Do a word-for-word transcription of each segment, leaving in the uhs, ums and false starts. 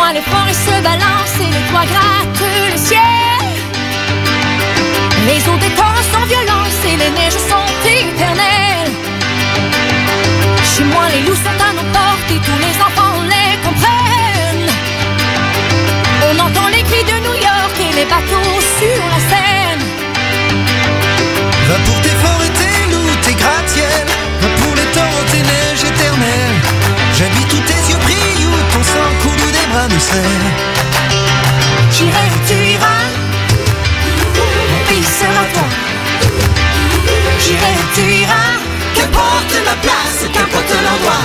moi les forêts se balancent et les toits grattent le ciel. Les eaux des torrents sont violentes et les neiges sont éternelles. Chez moi les loups sont à nos portes et tous les enfants les comprennent. On entend les cris de New York et les bateaux sur la Seine. Va pour tes forêts, tes loups, tes gratte-ciel. Va pour les torrents, tes neiges éternelles. J'habite où tes yeux brillent, où ton sang coule, où des bras me serrent. J'irai où tu iras, mon pays sera toi. J'irai où tu iras, qu'importe ma place, qu'importe l'endroit.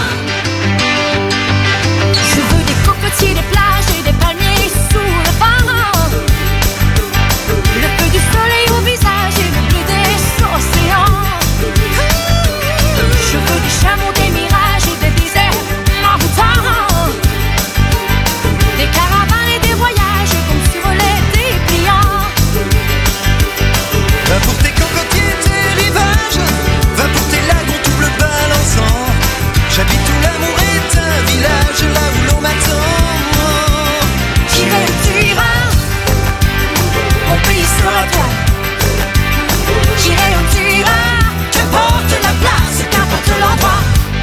Je veux des cocotiers, des plages et des palmiers sous le vent. Le feu du soleil au visage et le bleu des océans. Je veux des chameaux, des mirages et des déserts m'envoûtants. Des caravanes et des voyages comme sur les dépliants. Va pour tes cocotiers, tes rivages. Va pour tes lagons tout bleu balançant. J'habite où l'amour est un village, là où l'on m'attend. J'irai où tu iras, mon pays sera toi. J'irai où tu iras, qu'importe la place, qu'importe l'endroit.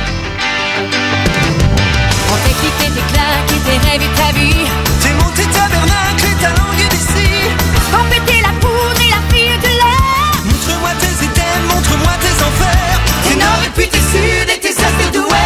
On t'écrit tes claques et tes rêves et ta vie. Tes mots, tes tabernacles et ta langue d'ici. Quand péter la poudre et la fille de l'air. Montre-moi tes items, montre-moi tes enfers. Tes nord et puis tes sud et tes est et d'ouest.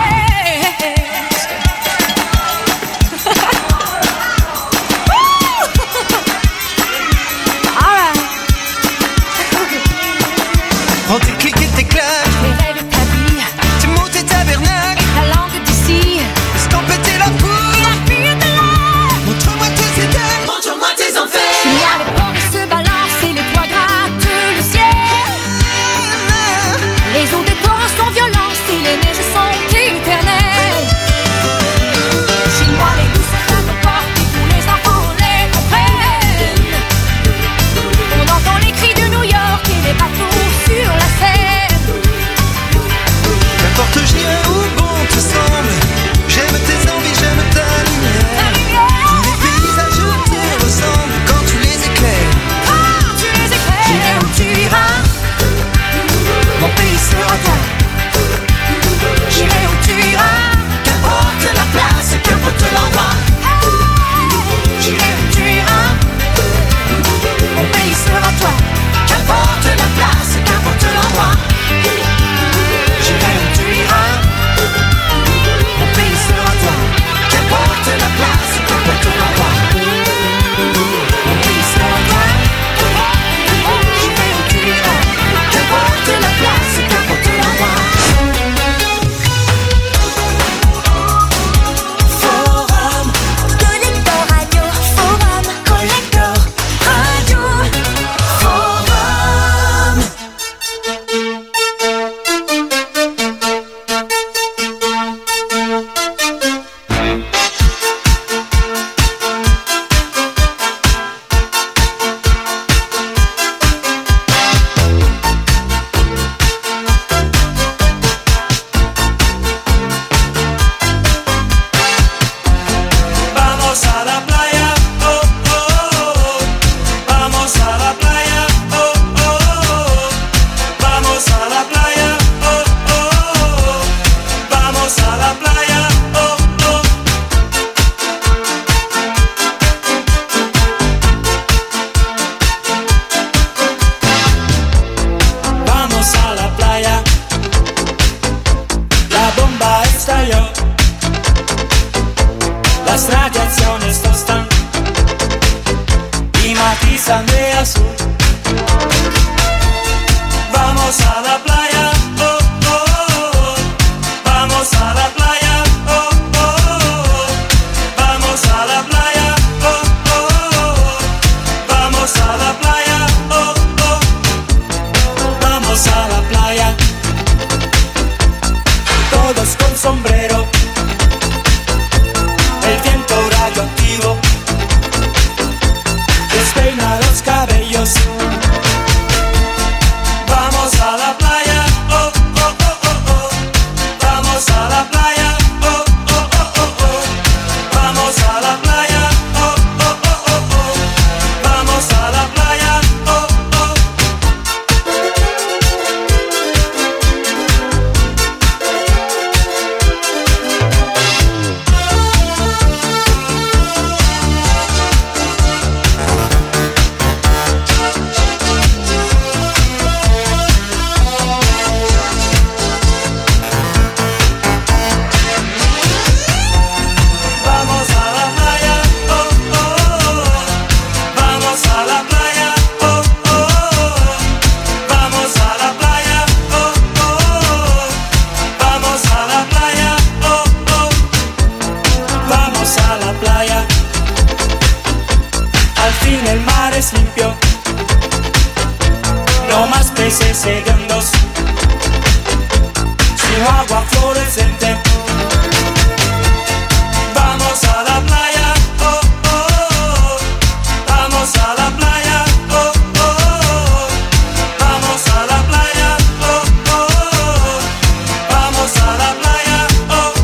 Prends tes clics et tes claques. Tes rêves et ta vie. Tes mots, tes tabernacles. Et ta langue d'ici. Quand péter la poudre. La fille de l'air. Montre-moi tes items, montre-moi tes enfers. Chez moi les forêts se balancent et les toits grattent le ciel. Les eaux des torrents sont violentes et les neiges sont éternelles. Chez moi les loups sont à nos portes et tous les enfants les comprennent. On entend les cris de New York et les bateaux sur la Seine. Qu'importe j'irai où bon te semble. J'aime tes envies, j'aime ta lumière. Tous les paysages te ressemblent quand tu les éclaires. Quand tu les éclaires. J'irai où tu iras, mon pays sera toi. J'irai où tu iras, Qu'importe la place, qu'importe l'endroit. j'irai où tu iras, mon pays sera toi. Qu'importe la place, qu'importe l'endroit. J'irai où tu iras, mon pays sera toi. Qu'importe la place, qu'importe l'endroit. Mon pays sera toi. J'irai où tu iras, Qu'importe la place, qu'importe l'endroit. Forum Collector Radio, Forum Collector Radio, Forum. Vamos a la playa, oh, oh, oh. Vamos a la playa, oh, oh, oh. Vamos a la playa, oh, oh, oh. Vamos a la playa, oh, oh. Vamos a la playa. La bomba estalló. Las radiaciones tostan y matizan de azul. Vamos a la playa, oh, oh, oh. Vamos a la playa, oh, oh, oh. Vamos a la playa, oh, oh, oh. Vamos a la playa, oh, oh. Vamos a la playa. Todos con sombrero. El viento radioactivo despeina los cabellos. Vamos a la playa. tu agua fluorescente. Vamos a la playa, oh, oh, oh. Vamos a la playa, oh, oh, oh. Vamos a la playa, oh, oh, oh. Vamos a la playa, oh, oh.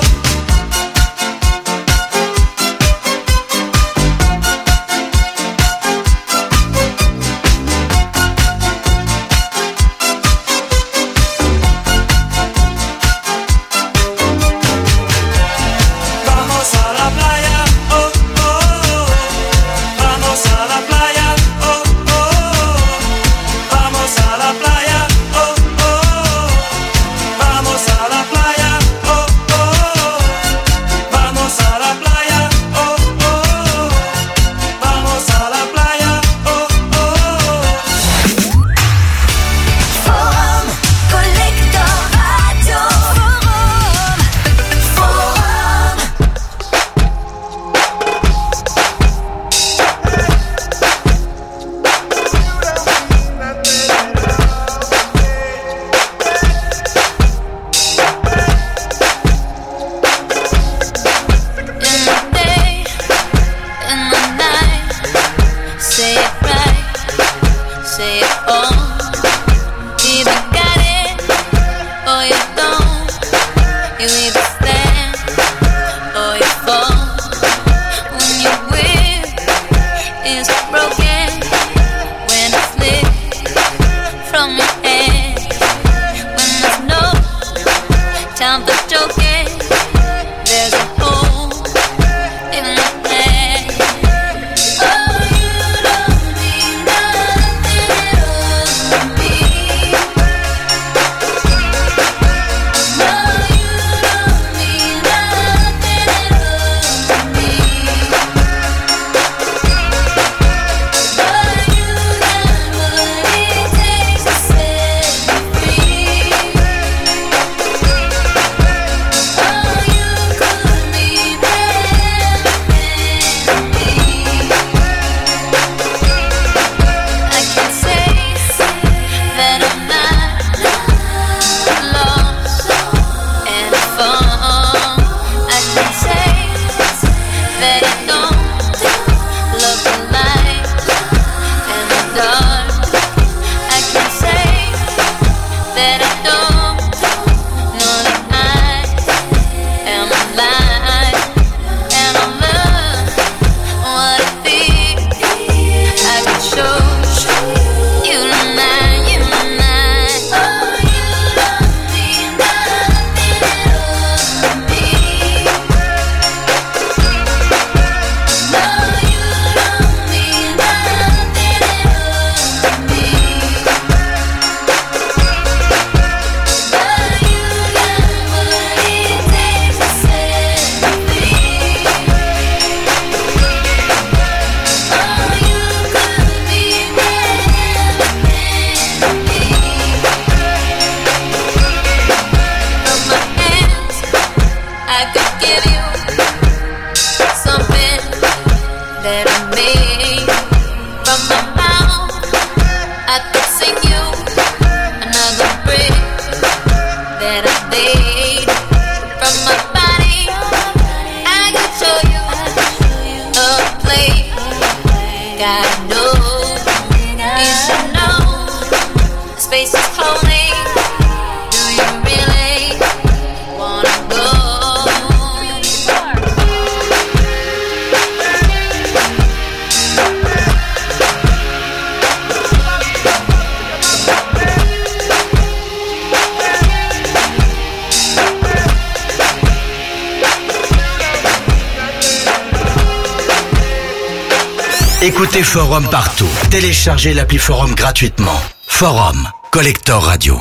Écoutez Forum partout. Téléchargez l'appli Forum gratuitement. Forum, Collector Radio.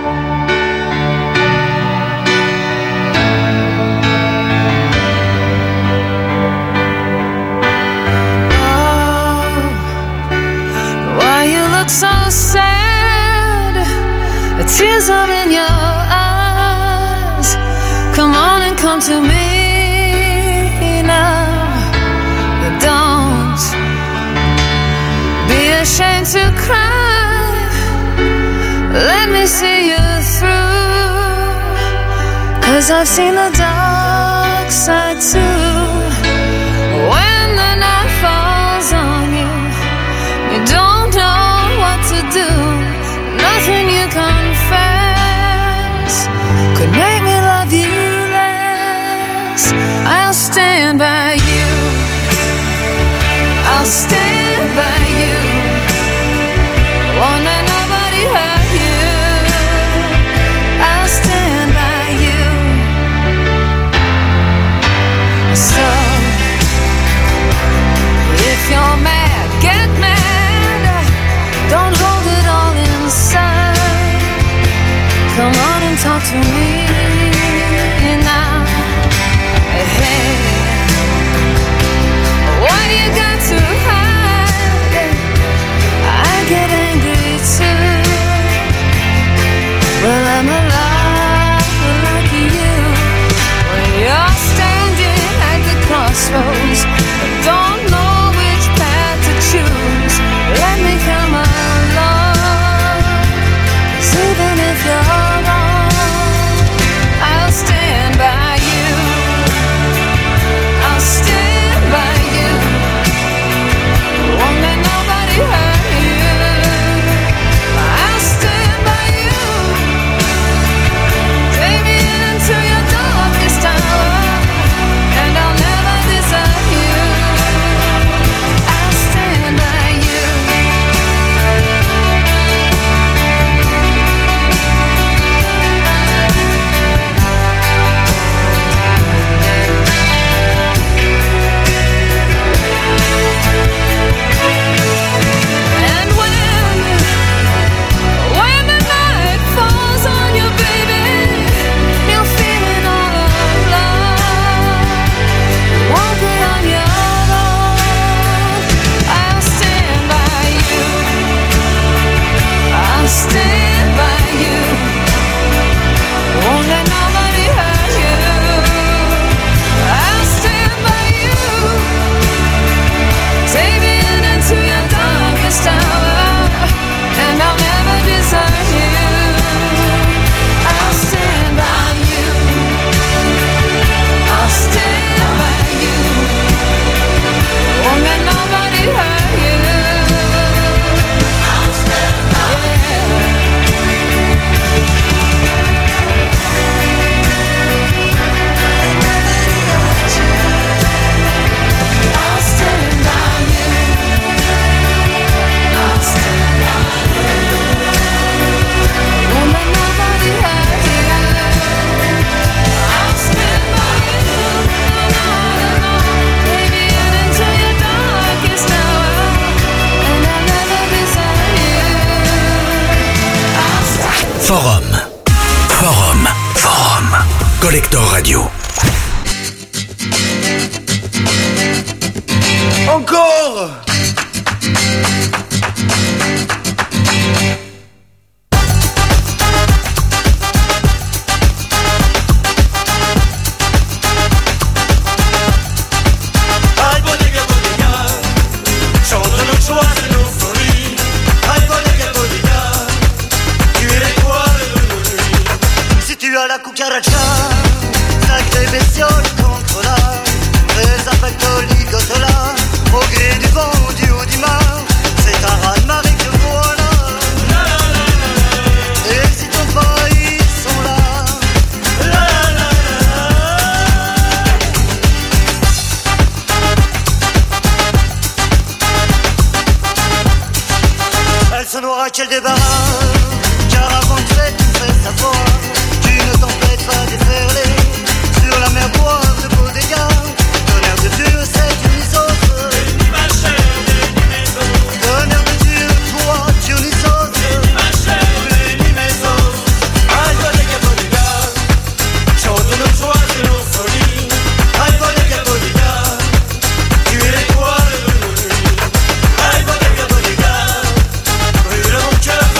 So sad, the tears are in your eyes. Come on and come to me now. Don't be ashamed to cry. Let me see you through. 'cause I've seen the dark side too. When the night falls on you, you don't know what to do. Nothing you confess could make me love you less. I'll stand by you, I'll stand by you. Won't let nobody hurt you. I'll stand by you. So if you're mad, get mad. Don't hold it all inside. Come on and talk to me now. Hey, what do you got to hide? I get angry too. Well, I'm alive like you. When you're standing at the crossroads, don't know which path to choose. Let me come along, 'cause even if you're wrong, I'll stand by you. I'll stand by you. Won't let nobody hurt you. I'll stand by you. Take me into your darkest hour, and I'll never desert you. I'll stand by you. And when, when the night falls on you, baby, you're feeling all alone. Won't be on your own. I'll stand by you. I'll stand by you. Won't let nobody hurt you. I'll stand by you. Take me in into your darkest hour, and I'll never desert you. I'll stand by you. I'll stand by you. Won't let nobody hurt you. I'll stand by you. I'll stand by you. I'll stand by you. Won't let nobody hurt you. I'll stand by you. No, no, no. Take me in into your darkest hour, and I'll never desert you. I'll stand. Forum. Forum. Forum. Collector Radio. Encore. Aïe, bodega, bodega, chante nos joies et nos folies. Aïe, bodega, bodega, tu es l'étoile de nos nuits. Si tu as la cucaracha, sacrée bestiole contre la réservacto ligotola, au gré du vent, du haut du mar, c'est un raz-de-marée que voilà. Et si ton pas, ils sont là. Elle se noiera qu'elle débarrasse, car avant de faire tout fait savoir qu'une tempête va déferler sur la mer boire de beaux dégâts. Tonnerre de Dieu, c'est Dionysos. Tonnerre de Dieu, toi, Dionysos. Aïe, bodega, bodega, chante nos joies et nos folies. Aïe, bodega, bodega, tu es l'étoile de nos nuits. Aïe, bodega, bodega, brûle mon cœur.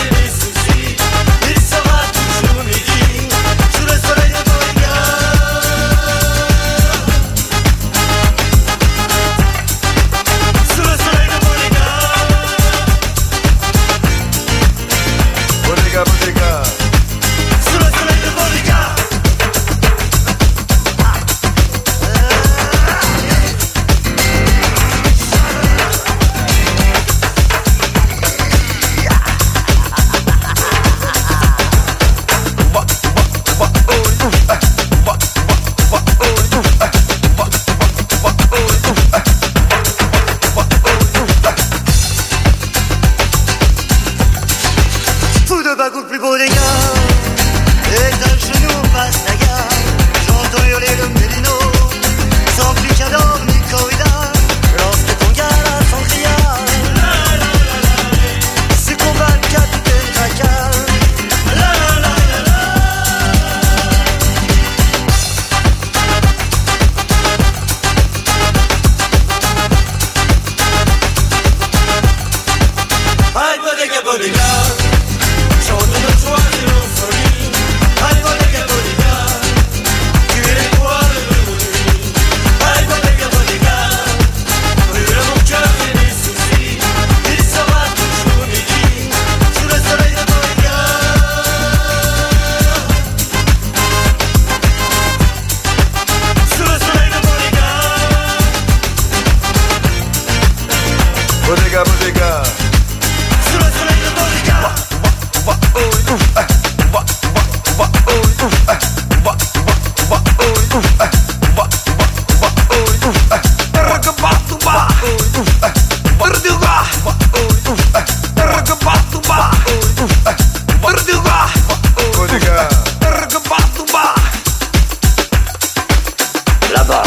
Là-bas.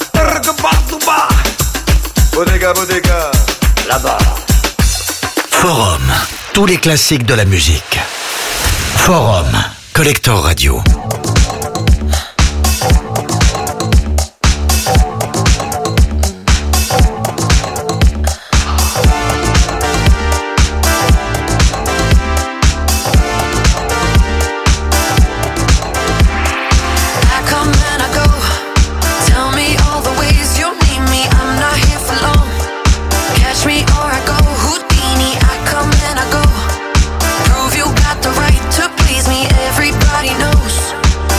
Bodega, bodega. Là-bas. Forum, tous les classiques de la musique. Forum, Collector Radio. Everybody knows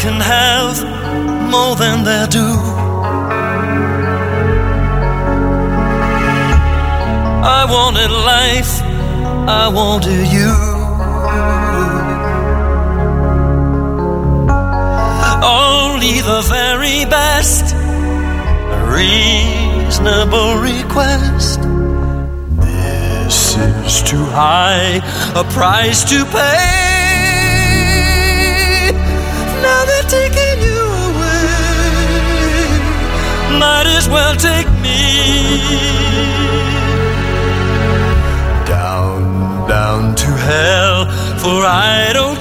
can have more than they're due. I wanted life, I wanted you. Only the very best, a reasonable request. This is too high a price to pay. Now they're taking you away, might as well take me. Down, down to hell, for I don't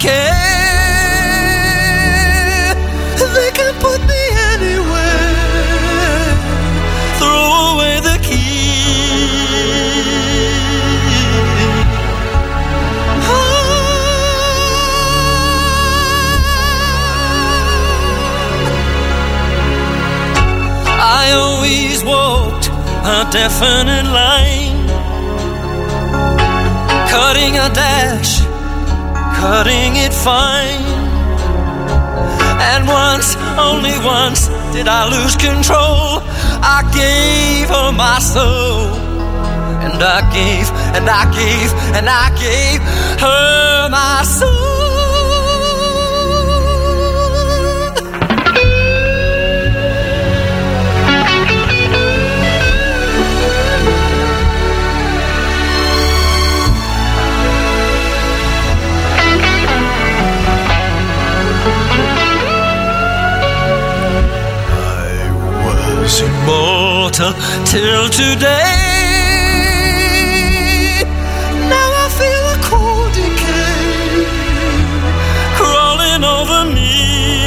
care. They can put me anywhere, throw away the key. I always walked a definite line, cutting a dash, cutting it fine. And once, only once, did I lose control. I gave her my soul, and I gave, and I gave, and I gave her my soul. Immortal till today. Now I feel a cold decay crawling over me.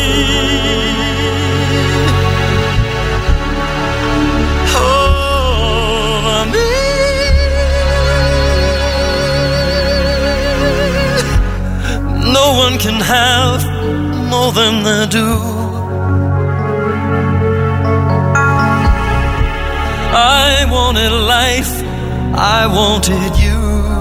Over me. No one can have more than they do. I wanted life, I wanted you.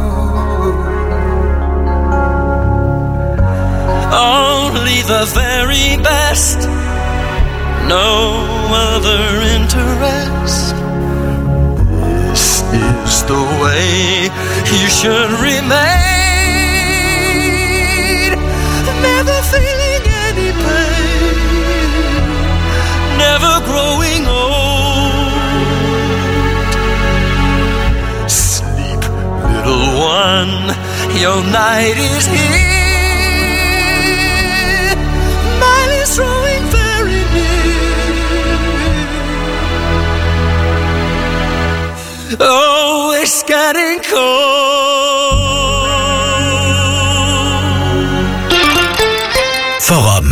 Only the very best, no other interest. This is the way you should remain. Never feeling any pain, never growing old. Little one, your night is here. Mine is drawing very near. Oh, it's getting cold. Forum.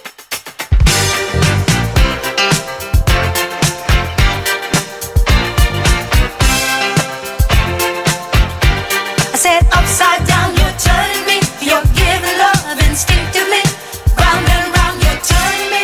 Upside down, you're turning me. You're giving love instinctively. Round and round, you're turning me.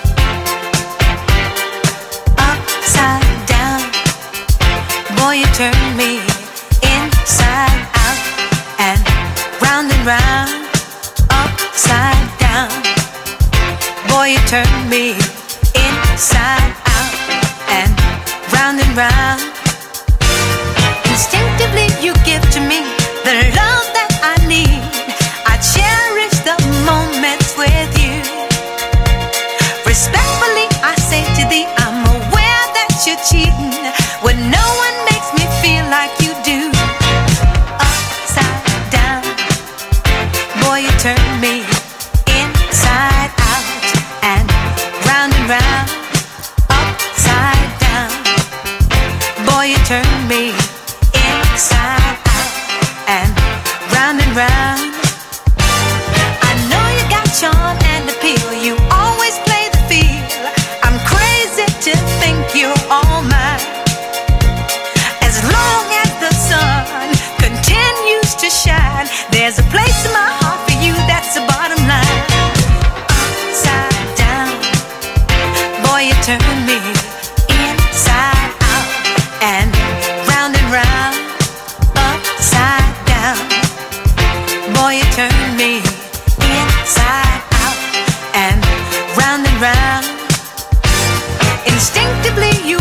Upside down, boy, you turn me inside out and round and round. Upside down, boy, you turn me inside out and round and round. Instinctively, you give to me the love that I need. I cherish the moments with you. Respectfully, I say to thee, I'm aware that you're cheating when no one makes me feel like you do. Upside down, boy, you turn me inside out and round and round. Upside down, boy, you turn me inside out and round and round. I know you got charm and appeal. You always play the field. I'm crazy to think you're all mine. As long as the sun continues to shine, there's a place in my heart for you. That's the bottom line. Upside down, boy, you turn me inside out and round and round. Upside down, boy, you turn me inside out and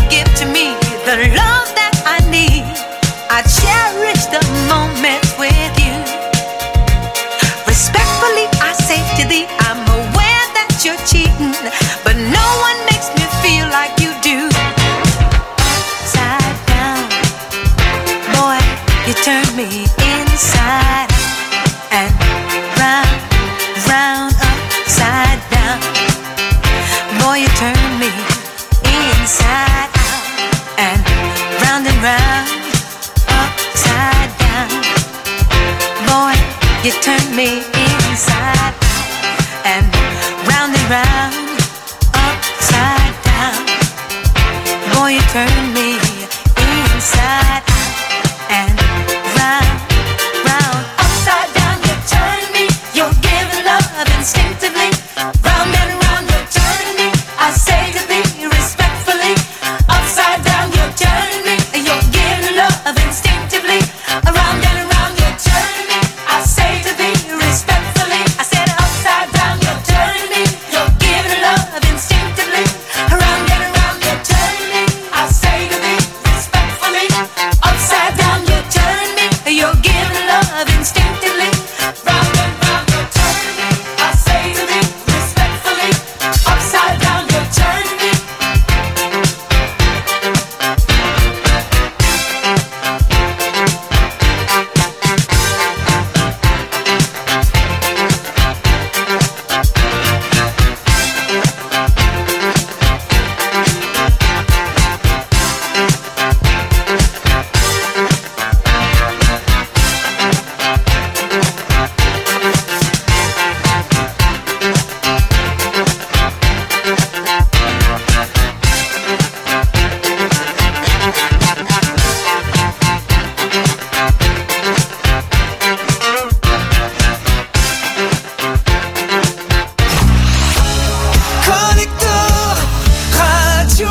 give to me the love that I need. I cherish the moments with you. Respectfully, I say to thee, I'm aware that you're cheating, but no one makes me feel like you do. Upside down, boy, you turn me inside and round, round, upside down. Boy, you turn me inside out and round and round, upside down. Boy, you turn me inside out and round and round, upside down. Boy, you turn me inside out and round, round, upside down. You turn me, you're giving love instinctively. Round and round, you turn me, I say to thee respectfully. Upside down, you turn me, you're giving love instinctively. Around and around, you turn me, I say to thee respectfully. I said upside down, you turn me, you're giving love instinctively. Around and around, you turn me, I say to thee respectfully. Upside down, you turn me, you're giving love instinctively. Round and round, you turn me, I say to thee respectfully. Upside down, you turn me. Connecteur Radio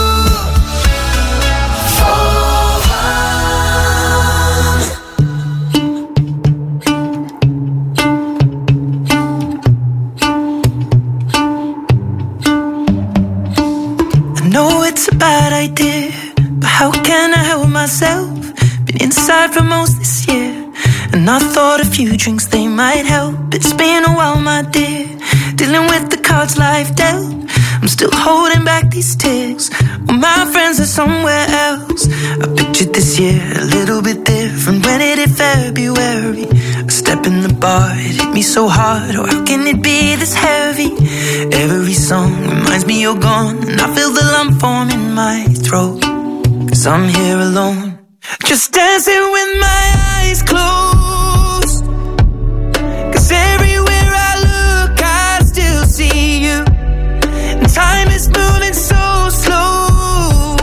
I know it's a bad idea, but how can I help myself? Been inside for most this year, and I thought a few drinks they might help. It's been a while, my dear, dealing with the cards life dealt. I'm still holding back these tears, well, my friends are somewhere else. I pictured this year a little bit different when it hit February. A step in the bar, it hit me so hard, oh how can it be this heavy? Every song reminds me you're gone, and I feel the lump form in my throat. Cause I'm here alone, just dancing with my eyes closed. Cause everywhere I look I still see you, and time is moving so slow,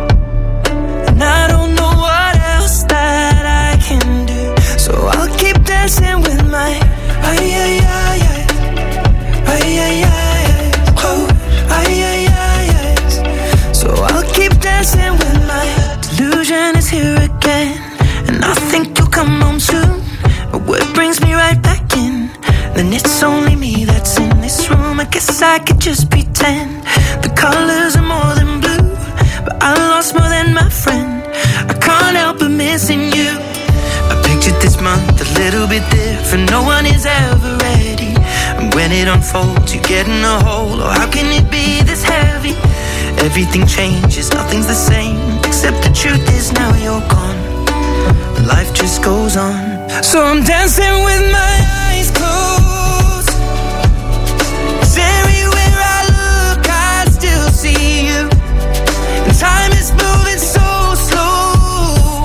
and I don't know what else that I can do. So I'll keep dancing with my ay ay ay ay ay ay ay oh ay ay ay ay. So I'll keep dancing with my delusion is here again, and I think you'll come home soon. But what brings me right back in? Then it's only me that's in this room. I guess I could just pretend the colors are more than blue, but I lost more than my friend. I can't help but missing you. I pictured this month a little bit different. No one is ever ready, and when it unfolds you get in a hole. Oh how can it be this heavy? Everything changes, nothing's the same, except the truth is now you're gone. Life just goes on, so I'm dancing with my eyes closed. 'Cause everywhere I look I still see you, and time is moving so slow,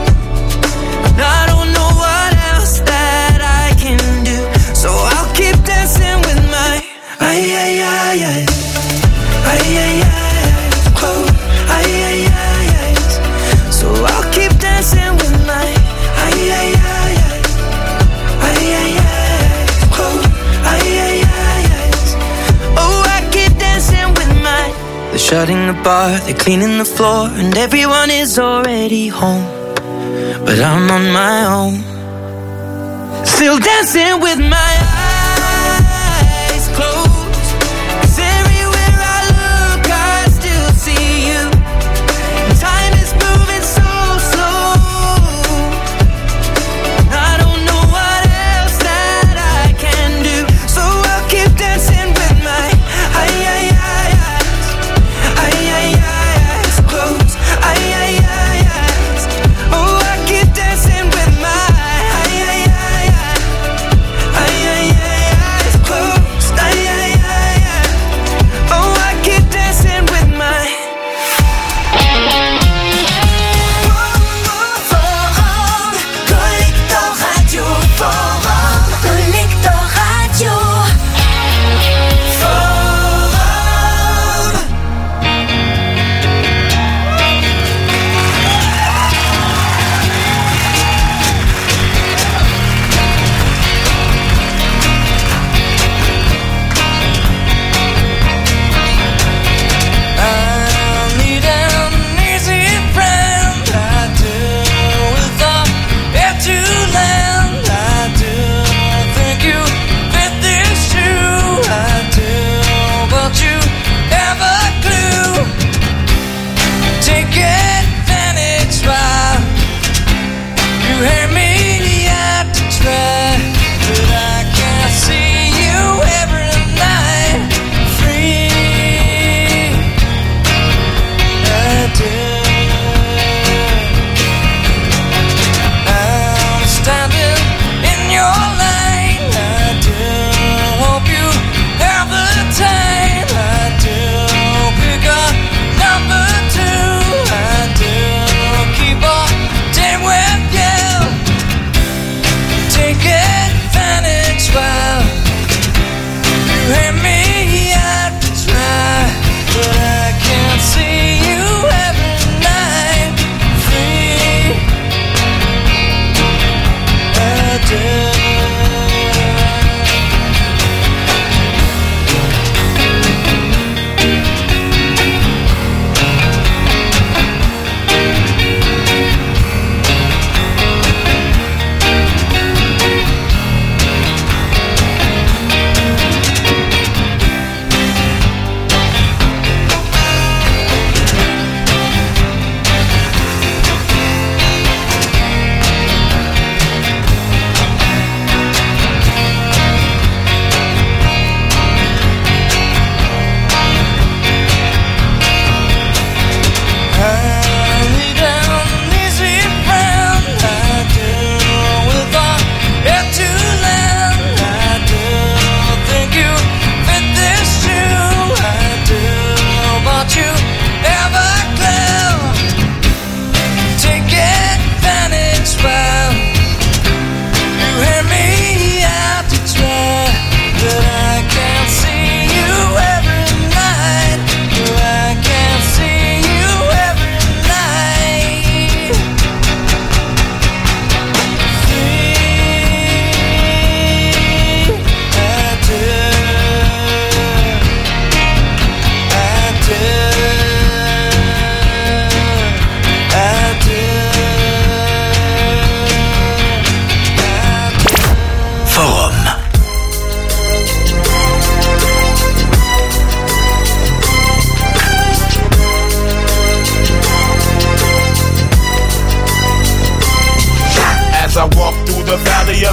and I don't know what else that I can do. So I'll keep dancing with my ay ay ay ay ay ay ay oh ay ay ay ay. So I'll keep dancing with my ay ay ay ay ay ay ay oh ay ay ay ay. Oh I keep dancing with my. They're shutting the bar, they're cleaning the floor, and everyone is already home, but I'm on my own, still dancing with my eyes closed. 'Cause everywhere I look I still see you,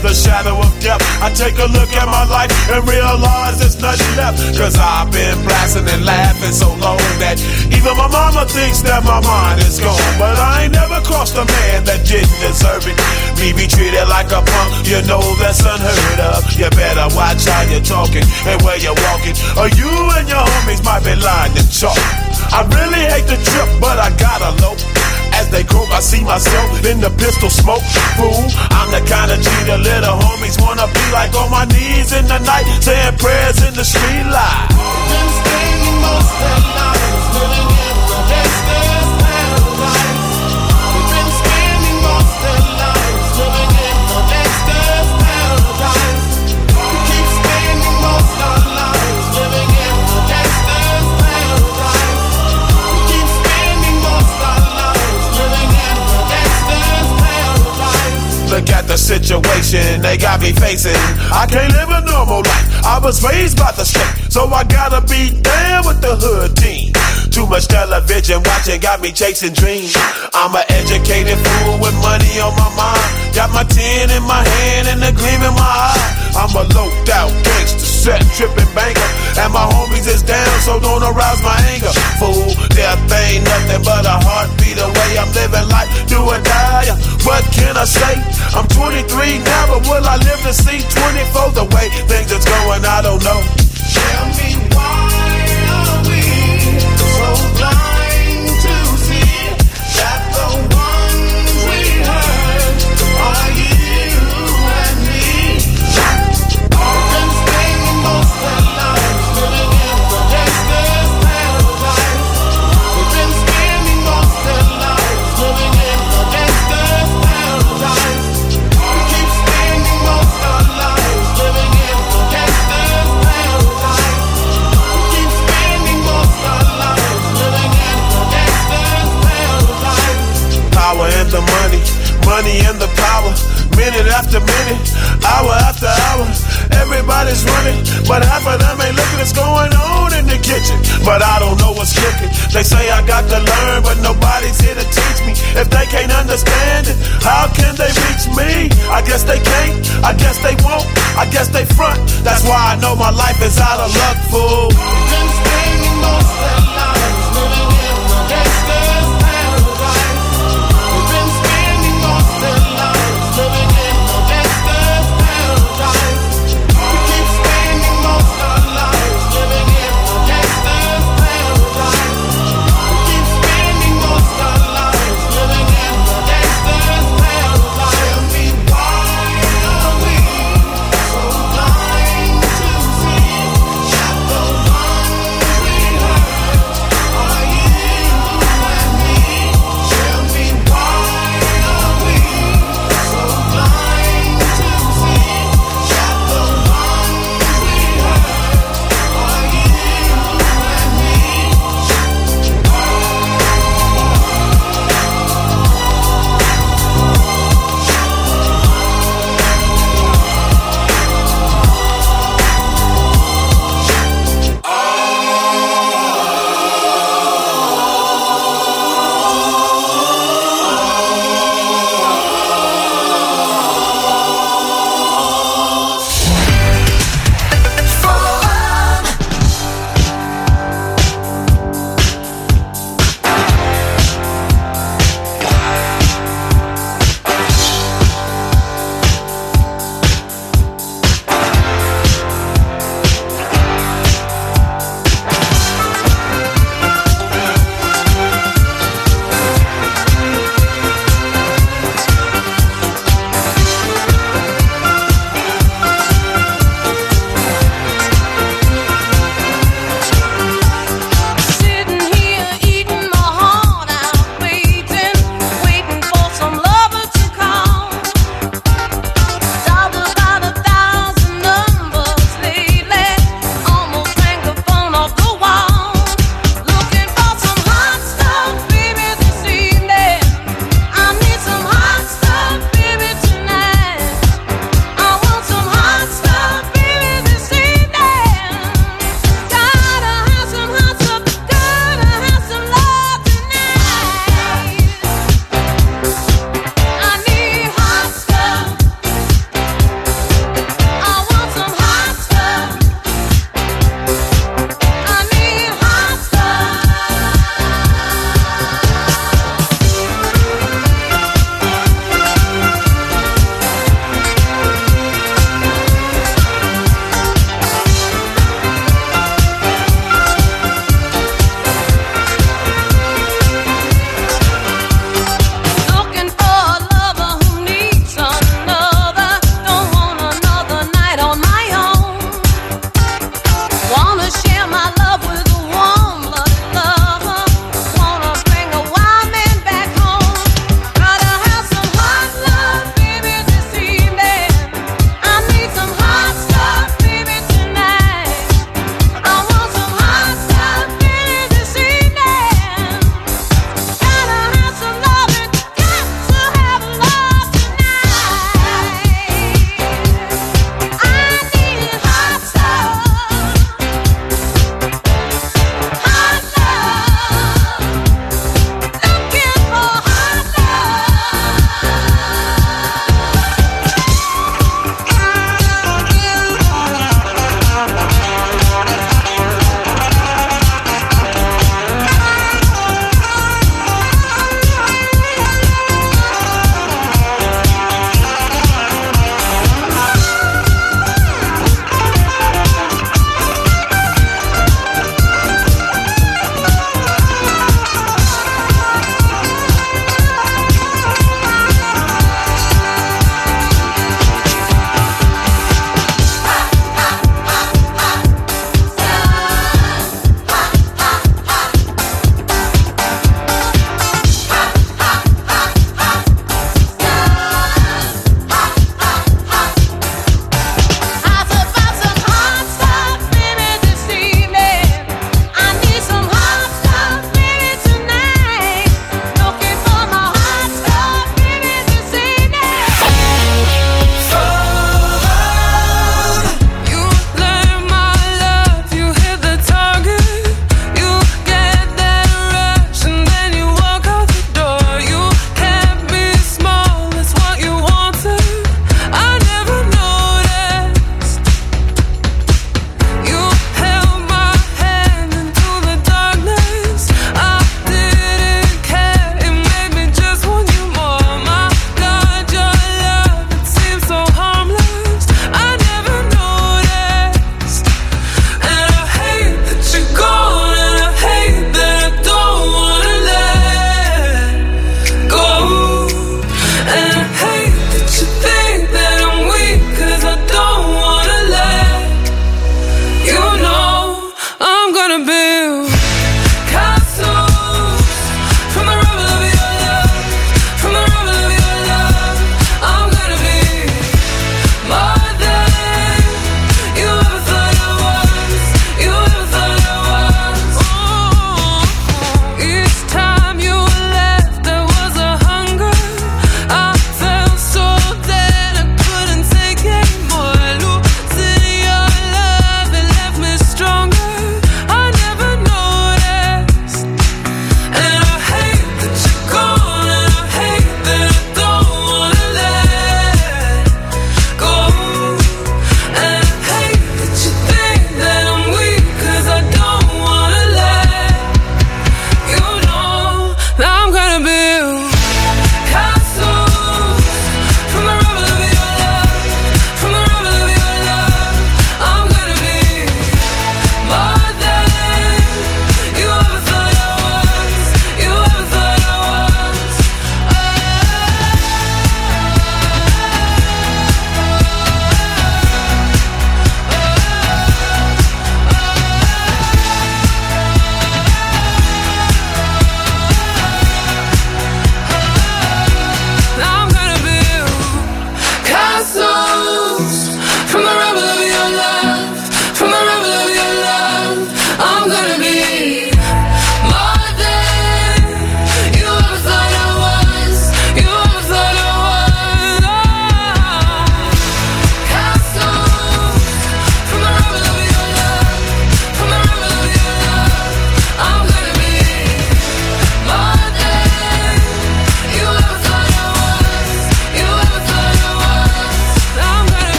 the shadow of death, I take a look at my life and realize there's nothing left. Cause I've been blasting and laughing so long that even my mama thinks that my mind is gone. But I ain't never crossed a man that didn't deserve it. Me be treated like a punk, you know that's unheard of. You better watch how you're talking and where you're walking, or you and your homies might be lying to chalk. I really hate the trip, but I gotta low. As they croak, I see myself in the pistol smoke. Fool, I'm the kind of G the little homies wanna be like, on my knees in the night, saying prayers in the street light. Been spending most of their lives living in the gangster's paradise. We've been spending most of their lives living in the gangster's paradise. We keep spending most of our lives living in the gangster's paradise. We keep spending most of our lives living in the gangster's paradise. Look at the situation they got me facing. I can't live a normal life. I was raised by the state, so I gotta be down with the hood team. Too much television watching got me chasing dreams. I'm an educated fool with money on my mind. Got my tin in my hand and a gleam in my eye. I'm a loped out gangster, set tripping banker, and my homies is down, so don't arouse my anger. Fool, death ain't nothing but a heartbeat away. I'm living life, do or die. What can I say? I'm twenty-three now, but will I live to see twenty-four? The way things is going, I don't know. Tell me why are we so blind to see that the ones we hurt are you and me? We've been spending most of our lives living in the gangster's paradise. We've been spending most of our lives living in the gangster's paradise. We keep spending most of our lives living in the gangster's paradise. We keep spending most of our lives living in the gangster's paradise. Power and the money, money and the power. Minute after minute, hour after hour, everybody's running, but half of them ain't looking what's going on in the kitchen. But I don't know what's cooking. They say I got to learn, but nobody's here to teach me. If they can't understand it, how can they reach me? I guess they can't, I guess they won't, I guess they front. That's why I know my life is out of luck, fool. We've been spending most of our lives living in the gangster's paradise. We've been spending most of our lives living in the gangster's paradise. We keep spending most of our lives living in the gangster's paradise. We keep spending most of our lives living in the gangster's paradise. Tell me why are we so blind to see that the ones we hurt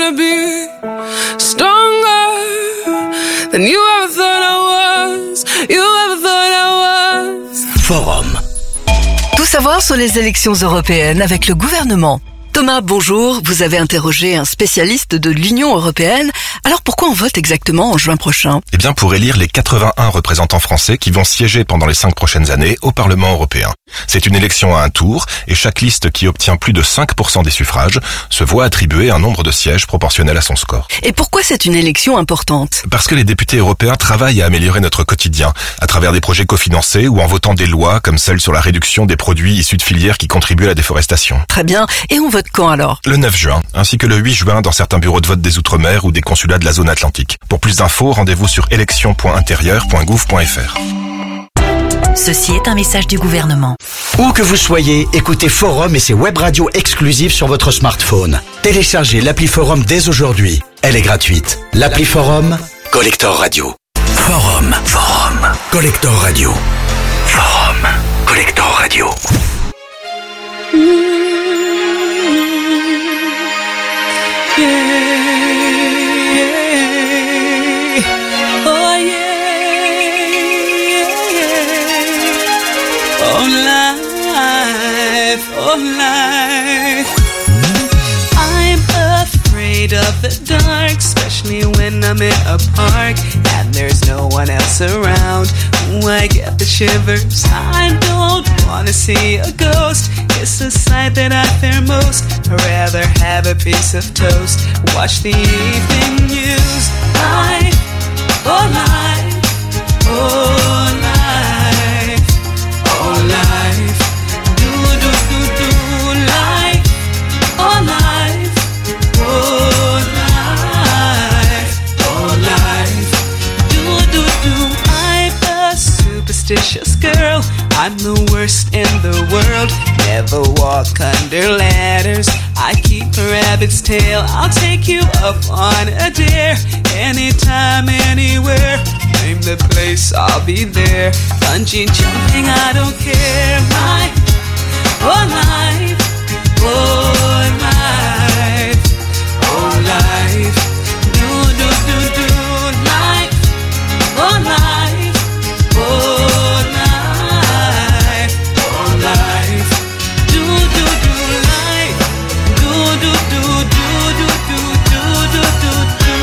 wanna be stronger than you ever thought I was. You ever thought I was. Forum. Tout savoir sur les élections européennes avec le gouvernement. Thomas, bonjour. Vous avez interrogé un spécialiste de l'Union européenne. Alors pourquoi on vote exactement en juin prochain ? Eh bien pour élire les quatre-vingt-un représentants français qui vont siéger pendant les cinq prochaines années au Parlement européen. C'est une élection à un tour et chaque liste qui obtient plus de cinq pour cent des suffrages se voit attribuer un nombre de sièges proportionnel à son score. Et pourquoi c'est une élection importante ? Parce que les députés européens travaillent à améliorer notre quotidien à travers des projets cofinancés ou en votant des lois comme celle sur la réduction des produits issus de filières qui contribuent à la déforestation. Très bien. Et on vote quand alors ? Le neuf juin, ainsi que le huit juin dans certains bureaux de vote des Outre-mer ou des consulats de la zone atlantique. Pour plus d'infos, rendez-vous sur élection point intérieur point gouv point f r. Ceci est un message du gouvernement. Où que vous soyez, écoutez Forum et ses web radios exclusives sur votre smartphone. Téléchargez l'appli Forum dès aujourd'hui. Elle est gratuite. L'appli Forum, Collector Radio. Forum, Forum, Collector Radio. Forum, Collector Radio. Oh life, oh life. I'm afraid of the dark, especially when I'm in a park and there's no one else around. Ooh, I get the shivers. I don't wanna see a ghost. It's a sight that I fear most. I'd rather have a piece of toast, watch the evening news. Life, oh life, oh life. Oh life, do do do do life, oh life, oh life, oh life, do do do. I'm a superstitious girl, I'm the worst in the world. Never walk under ladders, I keep a rabbit's tail. I'll take you up on a dare, anytime, anywhere. Name the place, I'll be there. Bungee jumping, I don't care. My, oh life, oh life, oh life. Do, do, do, do, life, oh life, oh life, oh life. Do, do, do, life. Do, do, do, do, do, do, do, do, do, do.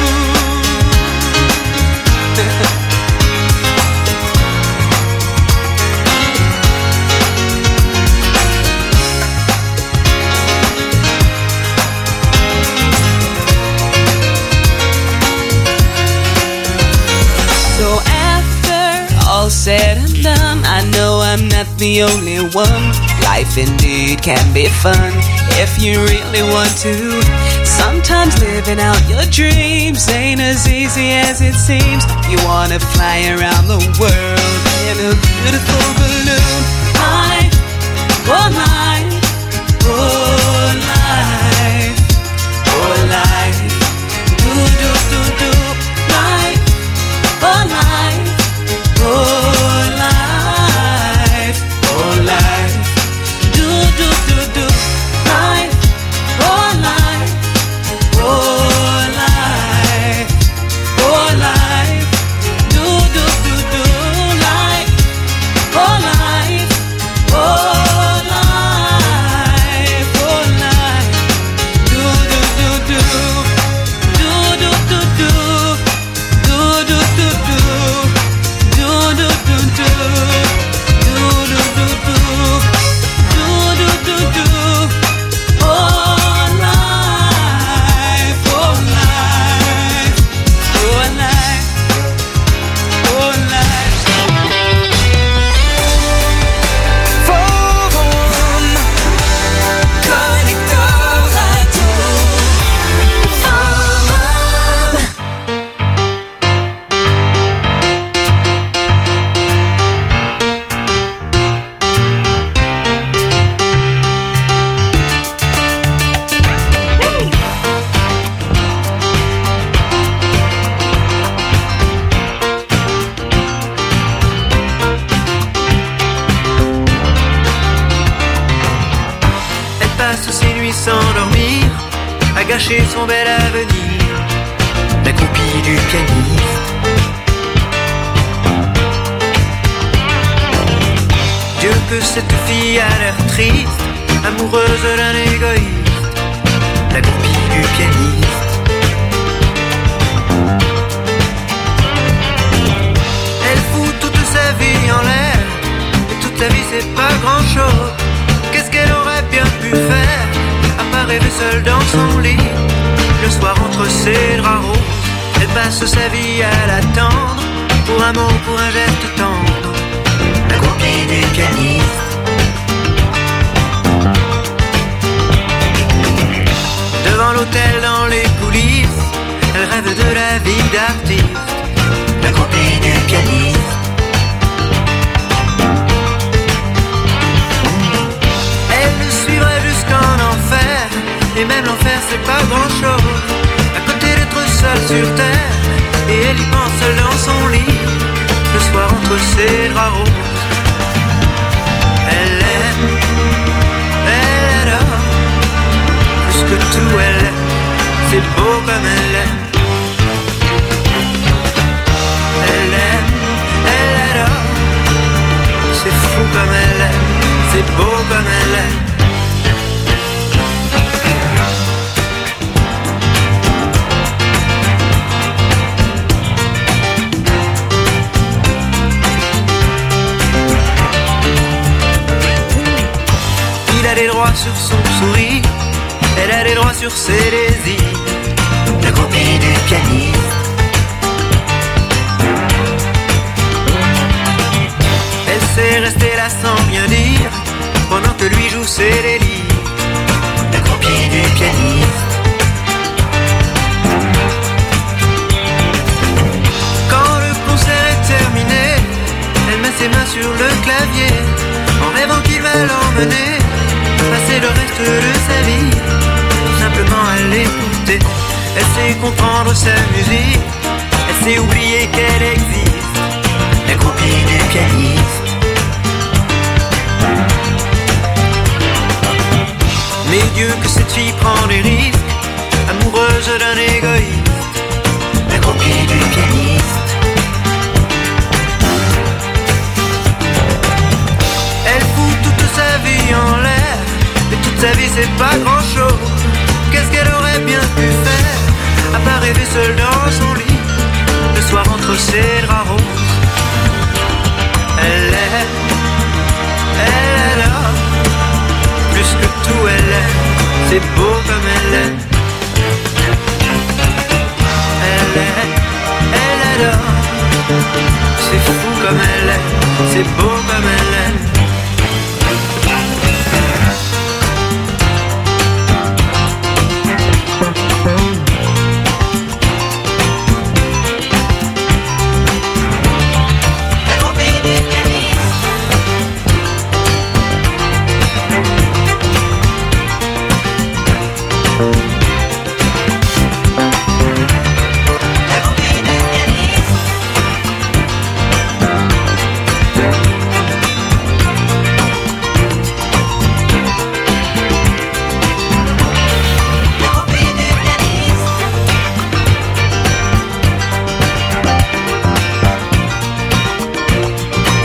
So after all said and done, I know I'm not the only one. Life indeed can be fun if you really want to. Sometimes living out your dreams ain't as easy as it seems. You wanna fly around the world in a beautiful balloon. Life, oh life, oh life, oh life. Do, do, do, do, life, oh life, oh life, oh life. Do, do, do, do, life, oh life, oh life, oh life. Do, do, do, do, life, oh life, oh life, chercher son bel avenir, l'accroupie du pianiste. Dieu que cette fille a l'air triste, amoureuse d'un égoïste, l'accroupie du pianiste. Elle fout toute sa vie en l'air, et toute sa vie c'est pas grand chose. Qu'est-ce qu'elle aurait bien pu faire, à part rêver seule dans son lit, le soir entre ses draps roses. Elle passe sa vie à l'attendre, pour un mot, pour un geste tendre, l'accroupie du pianiste. Devant l'hôtel, dans les coulisses, elle rêve de la vie d'artiste, l'accroupie du pianiste. Elle le suivrait jusqu'en enfer, et même l'enfer c'est pas grand chose, à côté d'être seule sur terre, et elle y pense seule dans son lit, le soir entre ses draps roses. Elle aime, elle adore, plus que tout elle aime, c'est beau comme elle aime. Elle aime, elle adore, c'est fou comme elle aime, c'est beau comme elle aime. Il a des droits sur son sourire, elle a des droits sur ses désirs, l'accroupie du pianiste. Elle sait rester là sans rien dire, pendant que lui joue ses délires, l'accroupie du pianiste. Quand le concert est terminé, elle met ses mains sur le clavier, en rêvant qu'il va l'emmener, passer le reste de sa vie, tout simplement à l'écouter. Elle sait comprendre sa musique, elle sait oublier qu'elle existe, l'accroupie du pianiste. Mais Dieu que cette fille prend des risques, amoureuse d'un égoïste, l'accroupie du pianiste. Elle fout toute sa vie en l'air, et toute sa vie c'est pas grand chose. Qu'est-ce qu'elle aurait bien pu faire, à part rêver seule dans son lit, le soir entre ses draps roses. Elle aime, elle adore, plus que tout elle aime, c'est beau comme elle aime. Elle aime, elle adore, c'est fou comme elle aime, c'est beau comme elle aime.